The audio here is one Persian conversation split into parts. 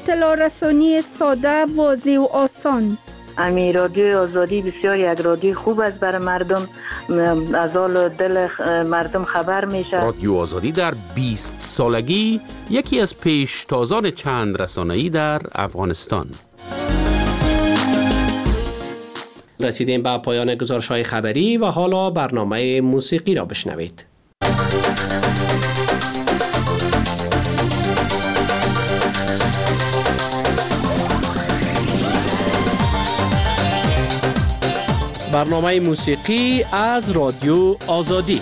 اطلاع رسانی ساده، واضح و آسان. امی رادیو آزادی بسیار یک رادیو خوب است برای مردم، از حال دل مردم خبر میشه. رادیو آزادی در 20 سالگی یکی از پیشتازان چند رسانه‌ای در افغانستان. رسیدیم به پایان گزارش‌های خبری و حالا برنامه موسیقی را بشنوید. برنامه موسیقی از رادیو آزادی.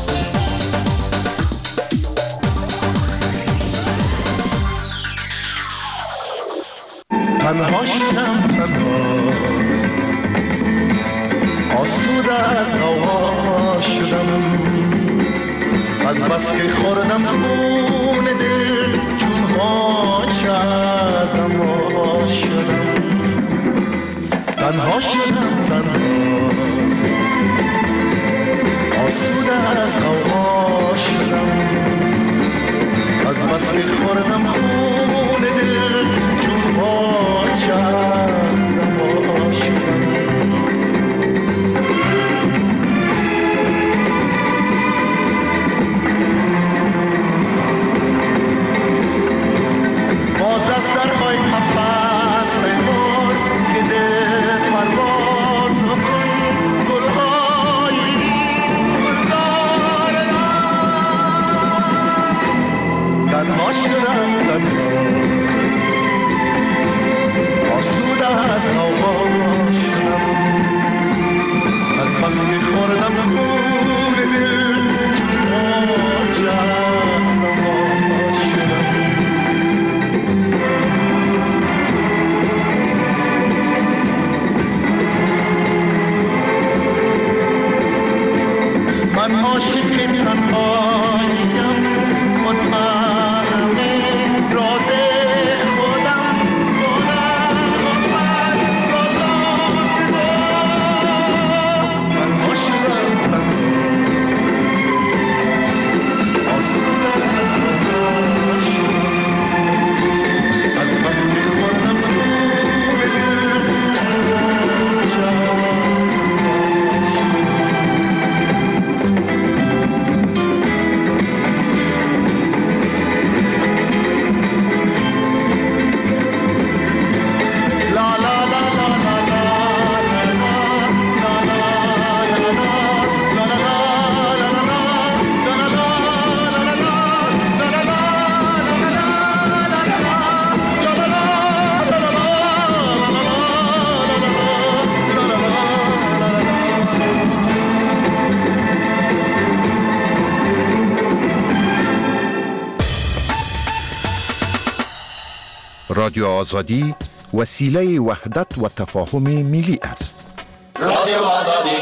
تنها شدم، تنها آسوده از غوغا شدم، از بس که خوردم خون دل چون غاچه ازم وا شدم. تنها شدم، تنها آسوده از غوغا شدم، از بس که خوردم خون دل چون غاچه ازم وا شدم. باز از درهای قفس ببار که دل پرواز کن، گلهای گلزار من. تنها شدم، تنها آسوده از غوغا شدم، از بس که خوردم خون دل چون غاچه ازم وا شدم. من عاشق تنهاییم، خود محرم راز خودم، من عاشقم، آسوده از غوغا شدم، از بس که خوردم خون دل چون غاچه ازم وا شدم. رادیو آزادی وسیله وحدت و تفاهم ملی است. رادیو آزادی.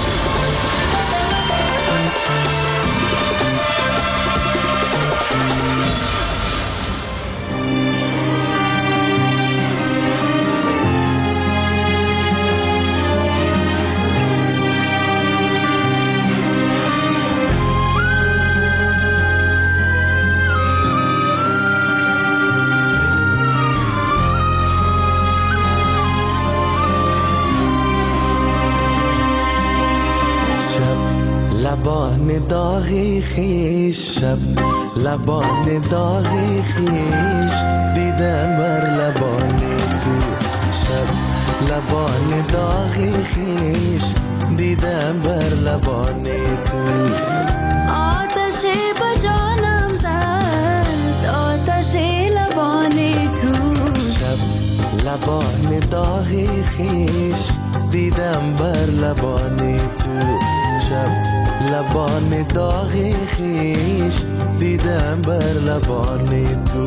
لبان داغی خیش، شب لبان داغی خیش، دیدم بر لبان تو. شب لبان داغی خیش، دیدم بر لبان تو. آتش با جانم زد، آتش لبان تو. شب لبان داغی خیش، دیدم بر لبان تو. شب لبان داغی خیش، دیدم بر لبان تو.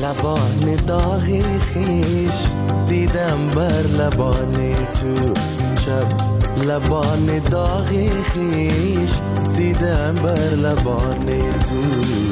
لبان داغ خیش دیدم بر لبان تو شب لبان داغ خیش دیدم بر لبان تو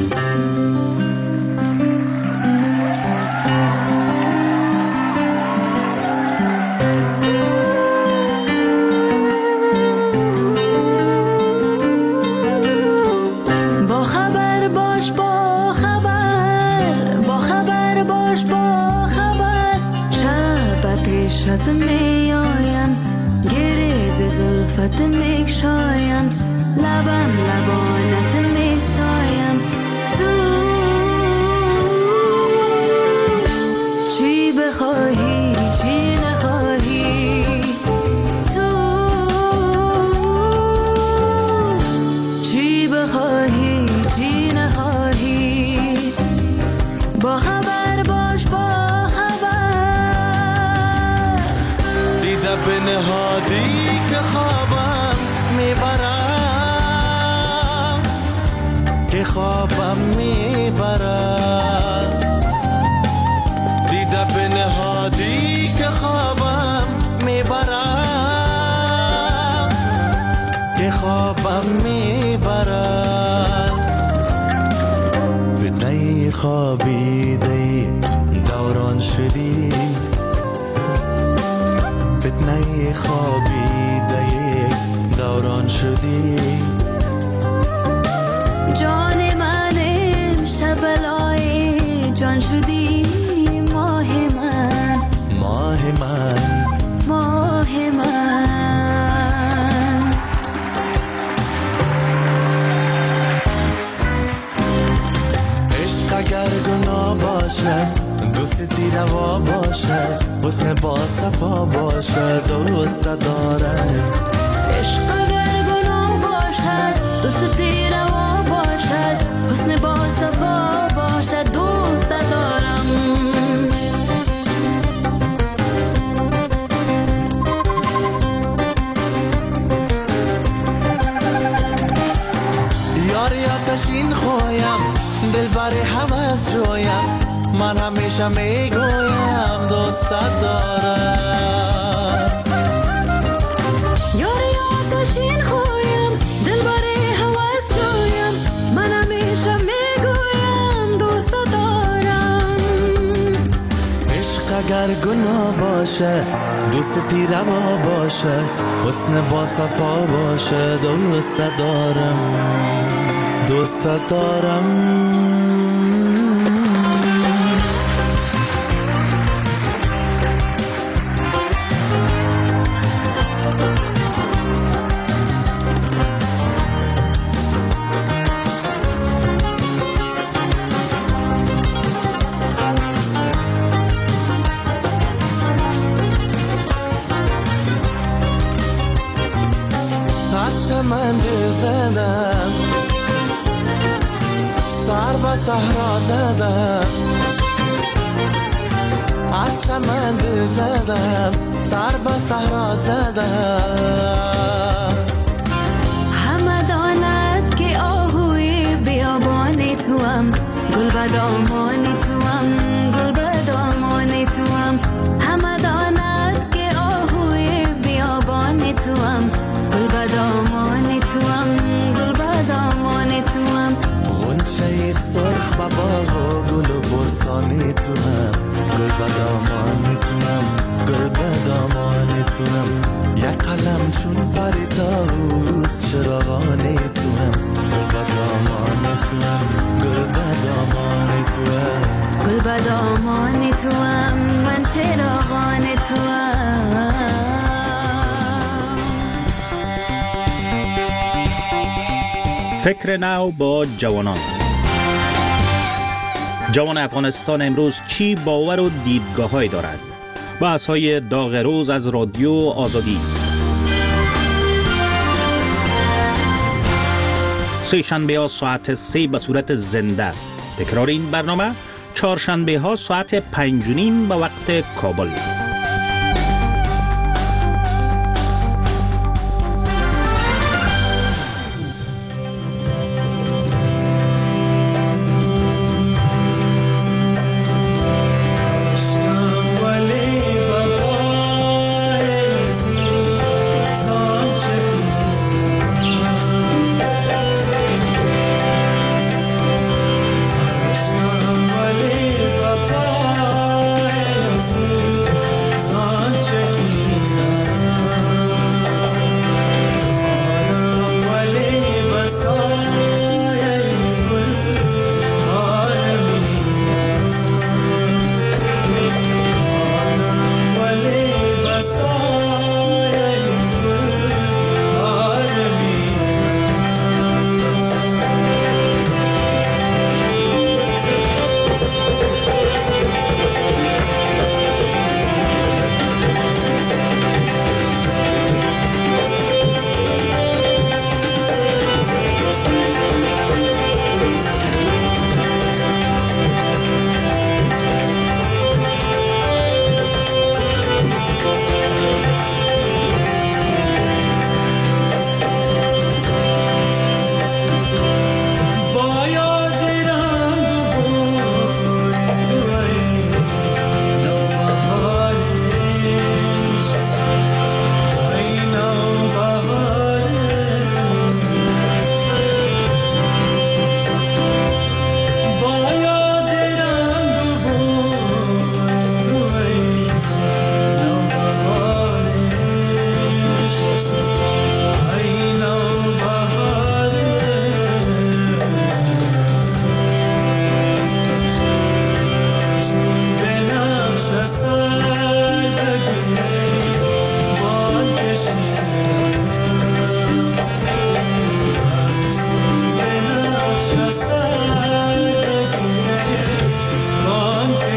شد می آیم گریز زلفت می شایم لبم لبانت می سایم تو چی بخواهی چی نخواهی تو چی بخواهی چی نخواهی با خبر باش با به نهادی که خوابم میبرم که خوابم میبرم دیده به نهادی که خوابم میبرم که خوابم میبرم فتنه خوابیده دوران شدی فتنه خوابیده دوران شدی جان من امشب بلای جان شدی ماه من ماه من ماه من عشق اگر گناه باشد دوستی روا باشد حسن با صفا باشد دوست دارم عشق اگر گناه باشد دوستی روا باشد حسن با صفا باشد دوست دارم یاری آتشین خوایم دل بر حوض جویم من همیشه میگویم دوست دارم یاری آتشین خوایم دل بر حوض جویم من همیشه میگویم دوست دارم عشق اگر گناه باشه دوستی روا باشه حسن با صفا باشه دوست دارم دوست دارم من زدم سر و صحرا زدم از چمن زدم سر و صحرا زدم همه داند که آهوی بیابانی توام گل بدامان توام گل بدامان توام همه داند که آهوی بیابانی توام گل بدامان توام گل بدامان توام غنچه سرخ و باغ و گل و بستانی توام گل بدامان توام گل بدامان توام یک قلم چون پری طاووس چراغانی توام گل بدامان توام گل بدامان توام گل بدامان توام من چراغان توام فکر نو با جوانان. جوان افغانستان امروز چی باور و دیدگاه‌هایی دارد؟ بحث‌های داغ روز از رادیو آزادی. سه شنبه ها ساعت 3 به صورت زنده. تکرار این برنامه چهارشنبه ها ساعت 5:30 به وقت کابل.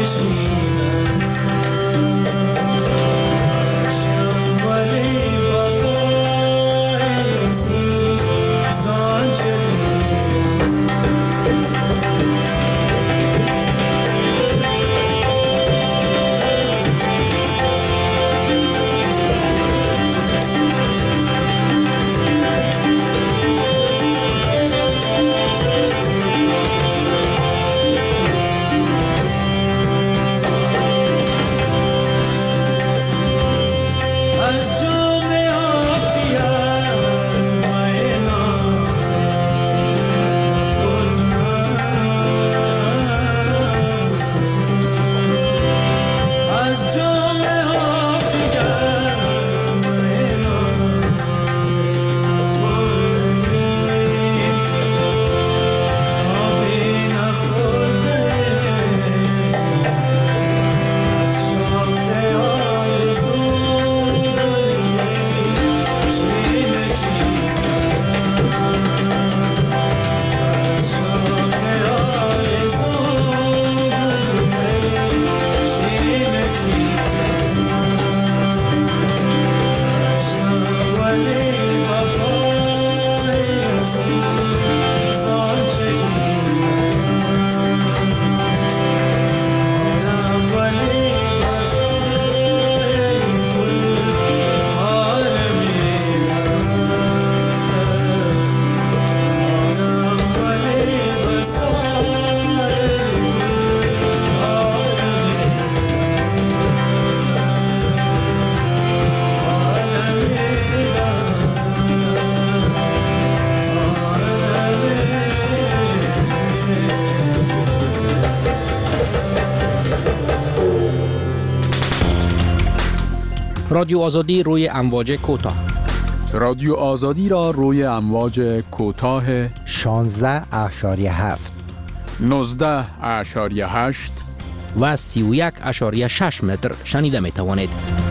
نشینم شنبالی با پایزی زان جدیدم رادیو آزادی روی امواج کوتاه. رادیو آزادی را روی امواج کوتاه 16.7 19.8 و 31.6 متر شنیده می توانید.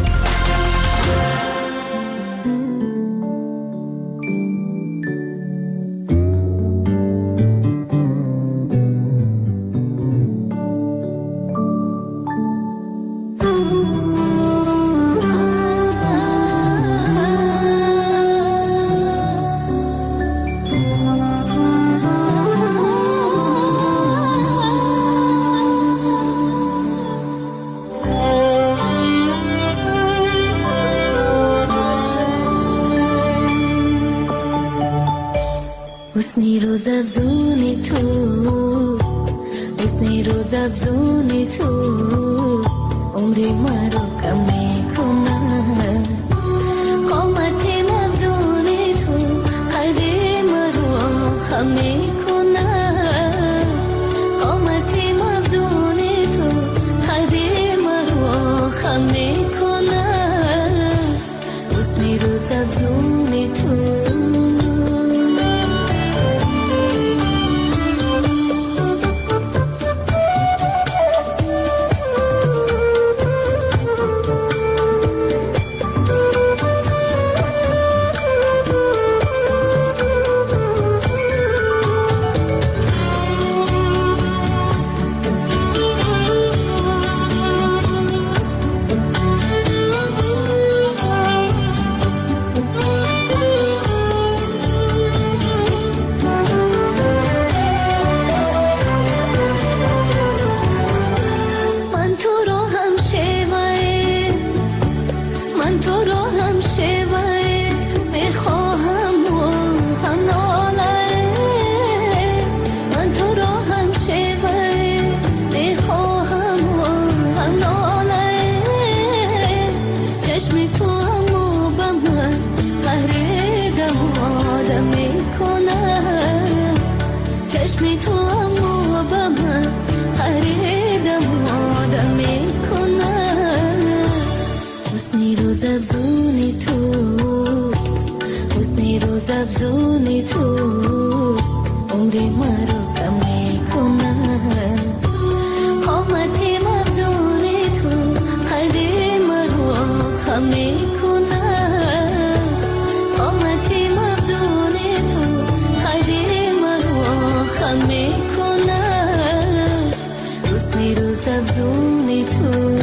حسنی روز افزونی تو حسنی روز افزونی تو عمری مرا کم میکنه قامت افزونی تو قدی مرا خم میکنه قامت افزونی تو قدی مرا خم میکنه حسنی روز افزونی تو افزونی تو عمری مرا کم میکنه قامت افزونی تو قدی مرا خم میکنه قامت افزونی تو قدی مرا خم میکنه حسنی روز افزونی تو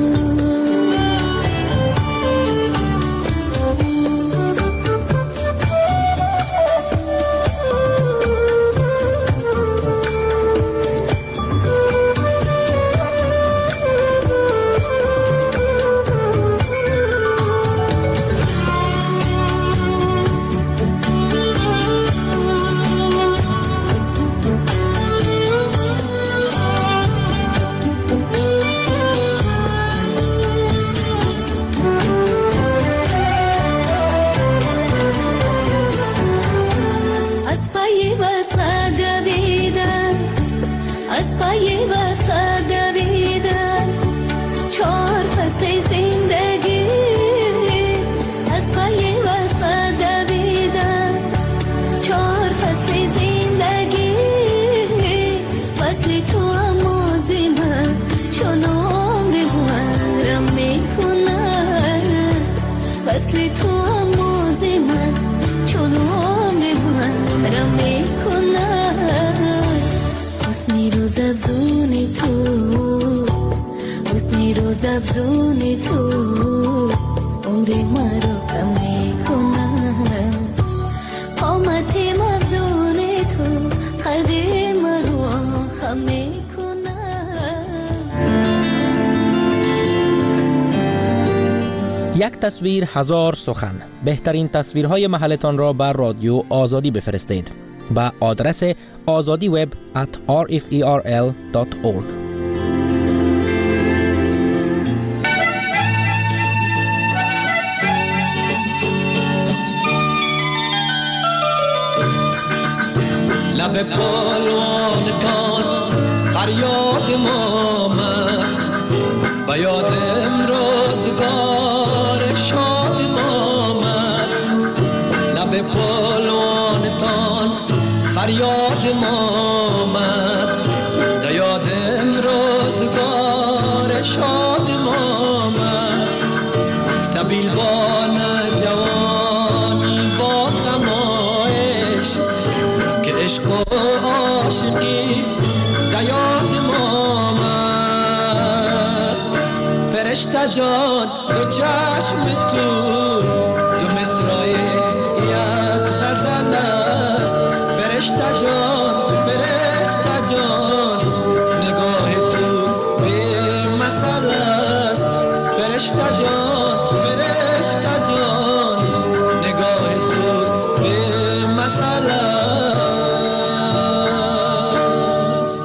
وصل تو آموز من چون عمر من را میکنم حسنی روز افزون تو حسنی روز افزون تو عمر من را کم میکنم قامت مفزون تو قد من را خم میکنم. یک تصویر هزار سخن. بهترین تصویرهای محلتان را بر رادیو آزادی بفرستید با آدرس azadiweb@rferl.org. لب پالوانتان فریاد ما من و یادم روزگار شاد ما من لب پالوانتان فریاد ما من و یادم روزگار شاد ما من سبیل بان جوانی با خمایش که عشق و عاشقی دیاد ما من فرشته جان دو چشم تو دو مصرع یک غزل است فرشته جان نگاه تو به مثل است فرشته جان نگاه تو به مثل است.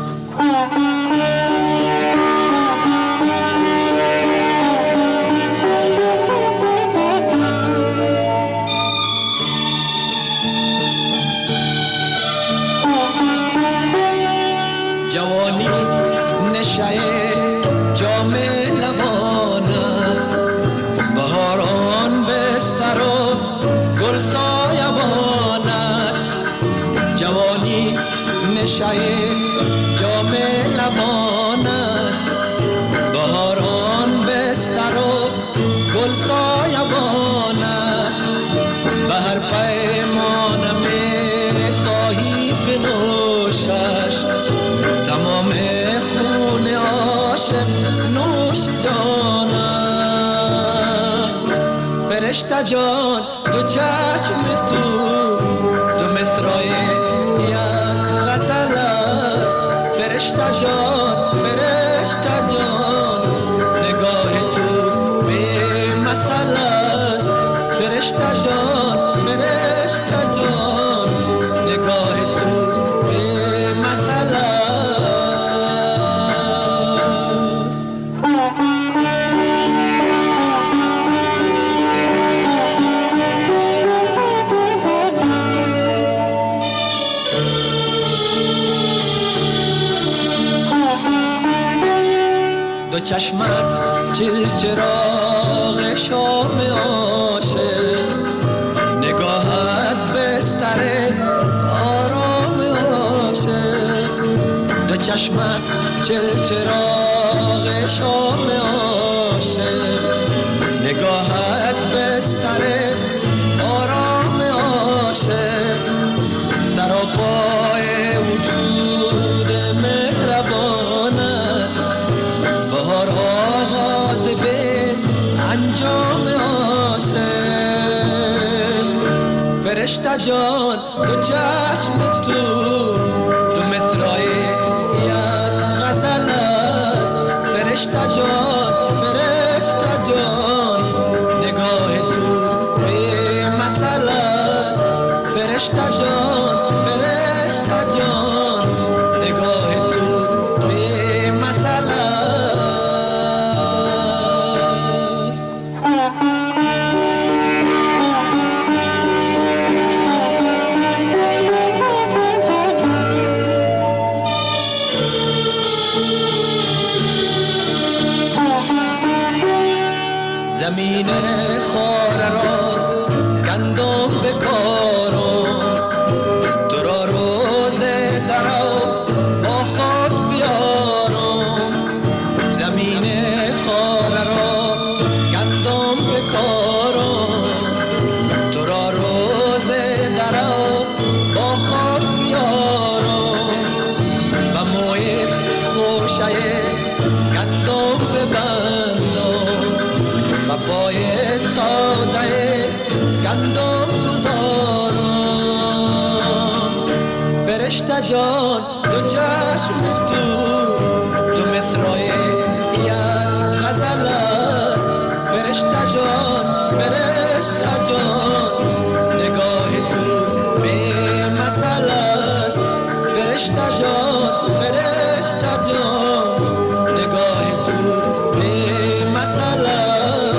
جوانی نشه جام لبانت بهاران بستر و گل سایبانت جوانی نشه جام لبانت بهاران بستر و گل سایبانت به هر پیمان میخواهی بنوشش تمام خون عاشق نوش جانم فرشته جان دو چشم تو دو مصرع یک غزل است فرشته جان نگاه تو به مثل است فرشته جان نگاه تو به مثل است. دو چشمت چراغ شام عاشق نگاهت بستر آرام عاشق دو چشمت چراغ شام عاشق نگاهت بستر آرام عاشق سراپای وجود مهربانت بهارها فرشته جان دو چشم تو دو مصرع یک غزل است فرشته جان نگاه تو به مثل است فرشته جان نگاه تو به مثل است زمین خاره را گندم بکارم تو را روز درو با خود بیارم زمین خاره را گندم بکارم تو را روز درو با خود بیارم و موی خوشه گندم ببندم و باید قاده گندم گذارم فرشته جان دو چشم تو مصرع یک غزل است فرشته جان نگاه تو به مثل است فرشته جان نگاه تو به مثل است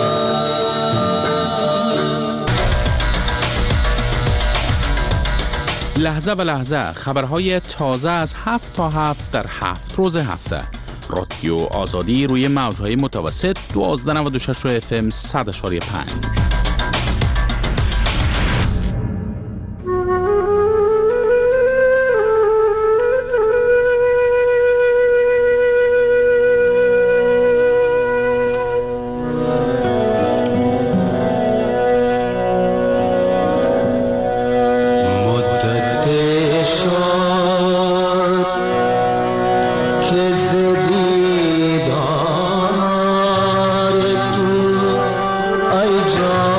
لحظه به لحظه خبرهای تازه از 7 تا 7 در 7 روز هفته. رادیو آزادی روی موجهای متوسط 1296 FM 100.5. جان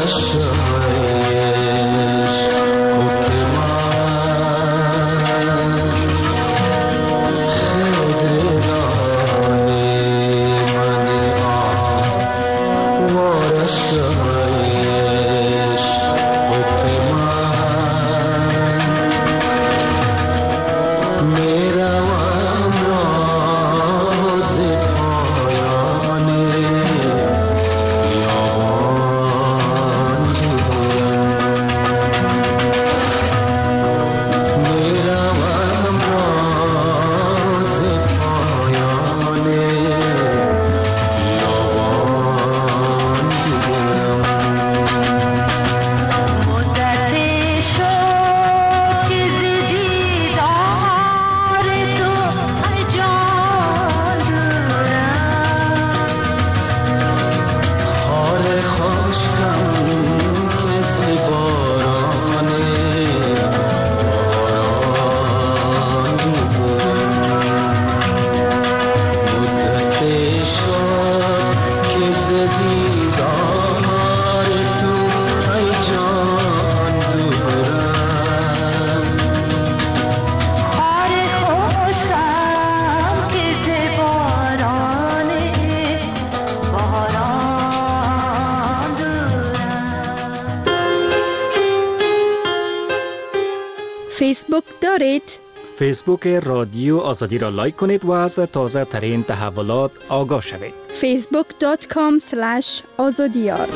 فیسبوک دارید؟ فیسبوک رادیو آزادی را لایک کنید و از تازه ترین تحولات آگاه شوید. facebook.com/azadiyar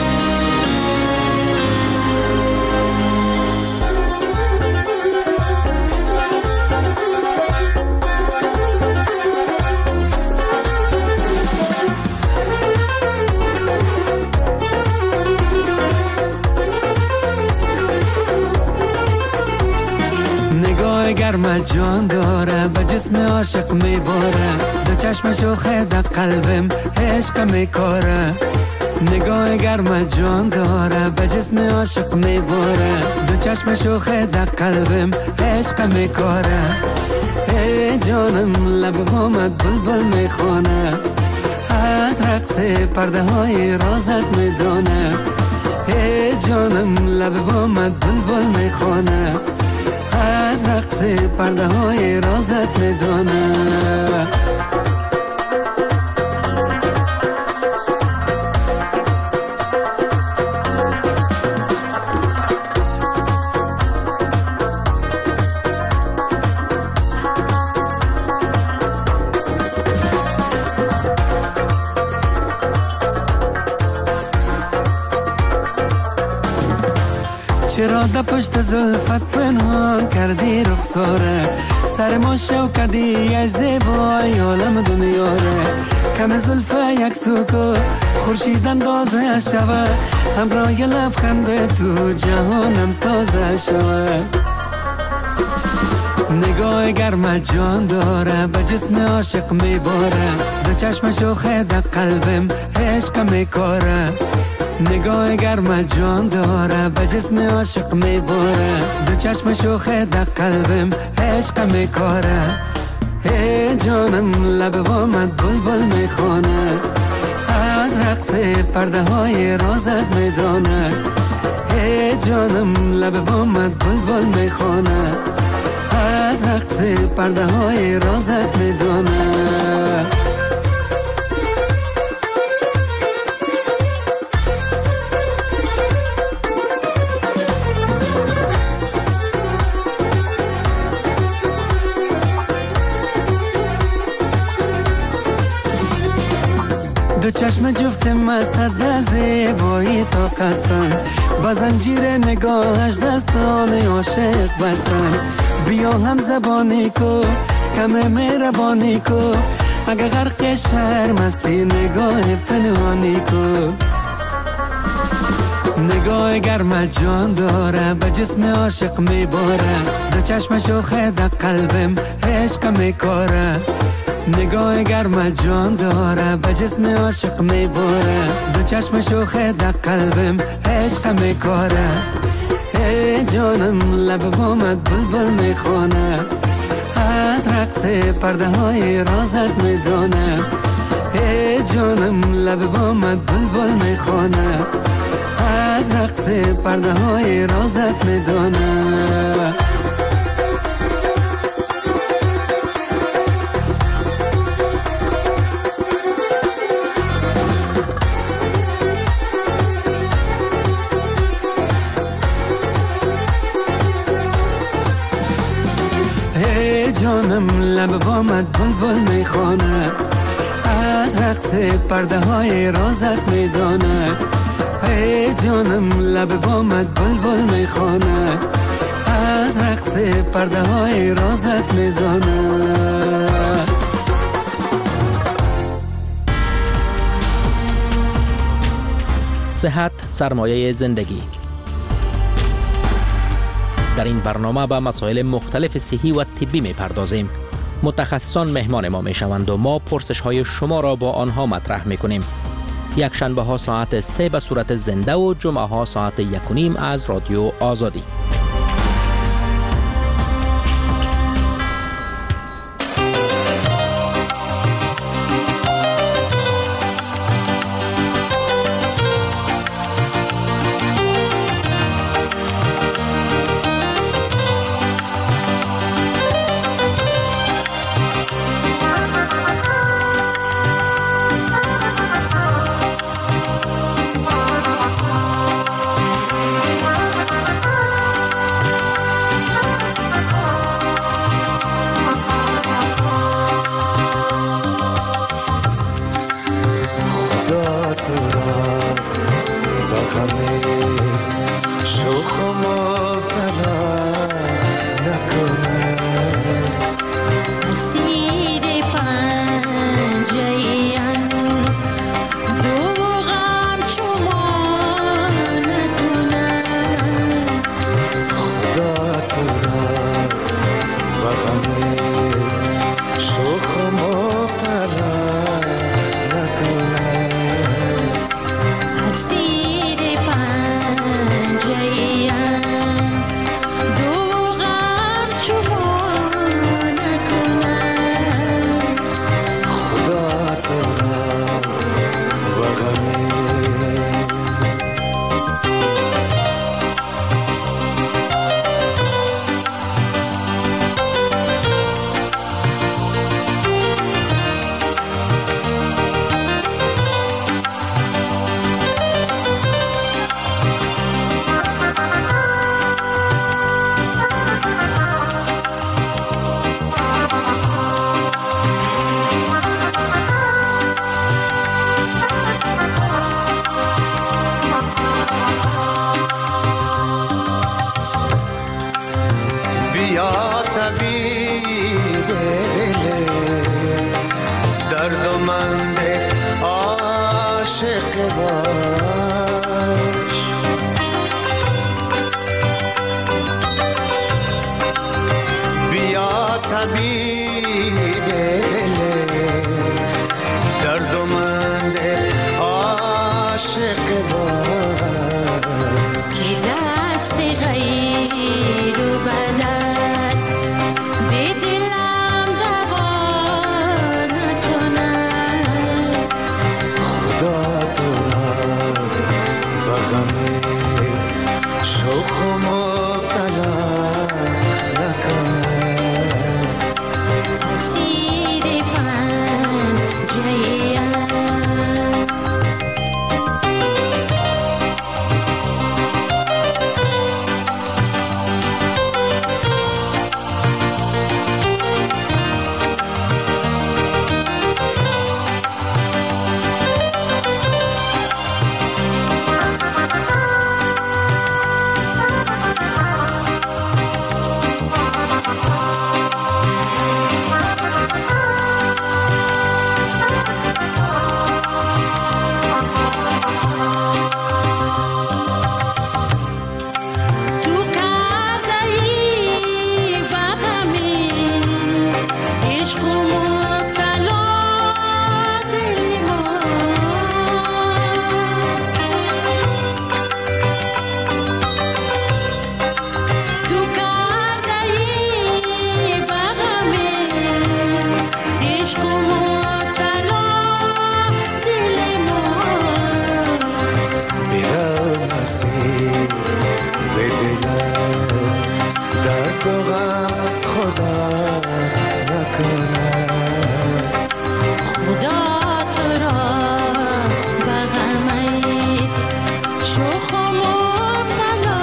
گرم جان داره به جسم عاشق میباره دو چشم شوخه در قلبم عشق میکاره نگاه گرم جان داره به جسم عاشق میباره دو چشم شوخه در قلبم عشق میکاره ای جانم لب بامت بلبل میخونه از رقص پرده های رازت میدونه ای جانم لب بامت بلبل میخونه از رقص پرده های رازت میدونه چرا در پشت زلفت پنهان کردی رخساره سر ما شو کردی ای زیبای عالم دنیاره کم زلفه یک سوکو خورشید اندازه شوه همراه لبخند تو جهانم تازه شوه نگاه گرم جان داره به جسم عاشق میباره دو چشم شوخه در قلبم عشق میکاره نگاه گرم جان داره به جسم عاشق میباره دو چشم شوخه در قلبم عشق میکاره ای جانم لب بامت بلبل میخونه از رقص پرده های رازت میدونه ای جانم لب بامت بلبل میخونه از رقص پرده های رازت میدونه دو چشم جفت مستد در زیبایی تا قستن با زنجیر نگاهش دستان عاشق بستن بیا هم زبانی کو کم مهربانی کو اگه غرق شرم هستی نگاه پنهانی کو نگاه گرم جان داره به جسم عاشق میباره دو چشم شوخه در قلبم عشق میکاره نگاه گرم جان داره به جسم عاشق میباره دو چشم شوخه در قلبم عشق میکاره ای جانم لب بامت بلبل میخونه از رقص پرده های رازت میدونه ای جانم لب بامت بلبل میخونه از رقص پرده های رازت میدانه. ای جانم لب بامت بلبل میخوانه، از رقص پرده های رازت میدانه. ای جانم لب بامت بلبل میخوانه، از رقص پرده های رازت میدانه. صحت سرمایه زندگی. در این برنامه به مسائل مختلف صحی و طبی میپردازیم. متخصصان مهمان ما میشوند و ما پرسش های شما را با آنها مطرح میکنیم. یک شنبه ها ساعت 3 به صورت زنده و جمعه ها ساعت 1:30 از رادیو آزادی. اسیر به دلت درد و غم خدا نکند. خدا تو را به غمی شوخ و مبتلا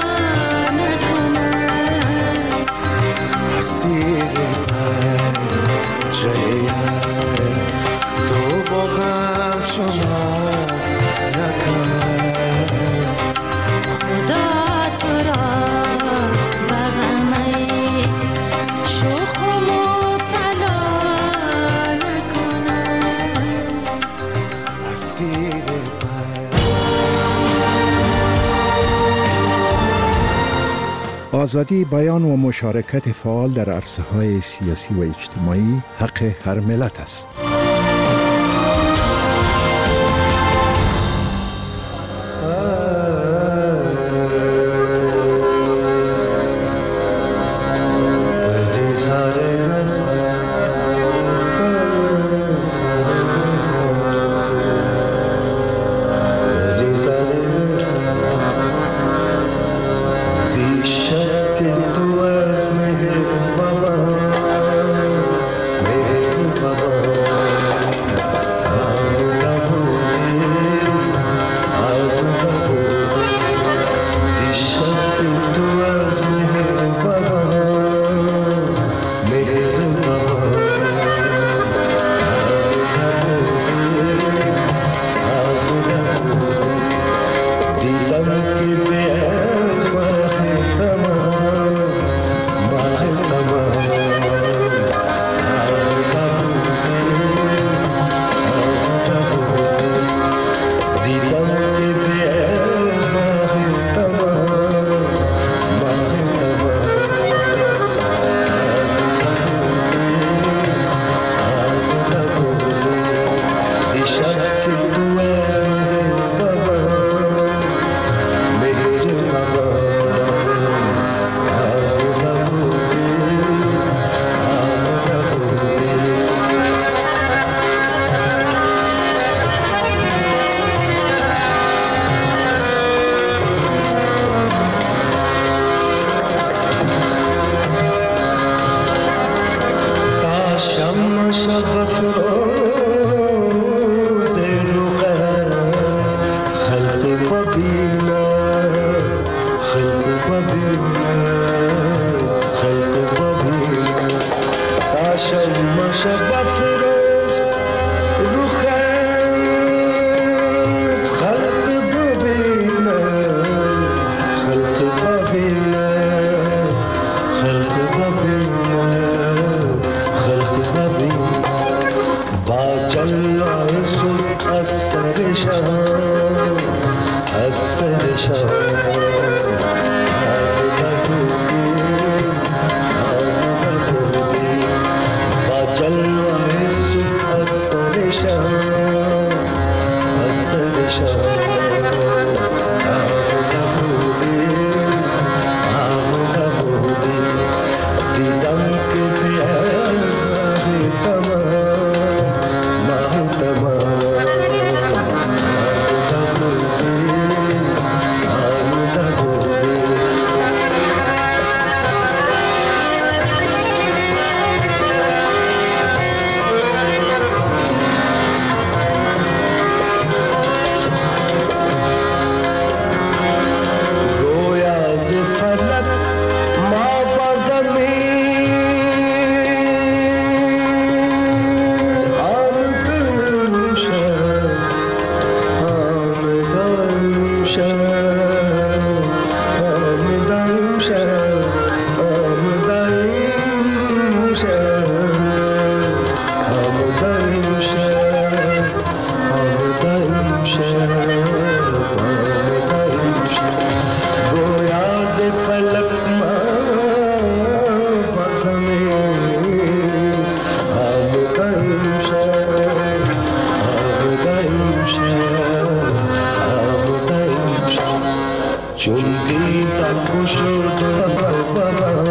نکند. اسیر پنجه تو با غم شما نکند. خدا تو را به غمی شوخ و مبتلا نکند. اسیر آزادی بیان و مشارکت فعال در عرصه‌های سیاسی و اجتماعی حق هر ملت است. چون دیدم شد